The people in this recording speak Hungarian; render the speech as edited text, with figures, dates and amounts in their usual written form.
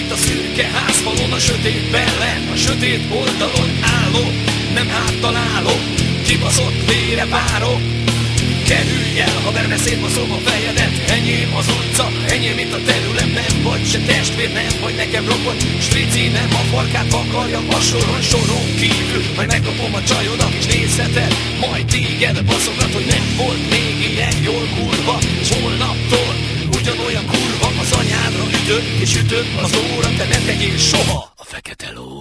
Itt a szürke házfalon, a sötétben lenn, a sötét oldalon álló, nem háttaláló, kibaszott vére váró. Kerülj el, haver, mert szétbaszom a fejedet. Enyém az utca, enyém itt a terület. Nem vagy se testvér, nem vagy nekem rokon. Strici nem a farkát akarja a soron kívül. Majd megkapom a csajodat és nézheted, majd téged baszogat, hogy nem volt még ilyen jól kurva. És holnaptól ugyanolyan kurva az anyádra ütöd, és ütöd az óra, te ne tegyél soha a fekete ló.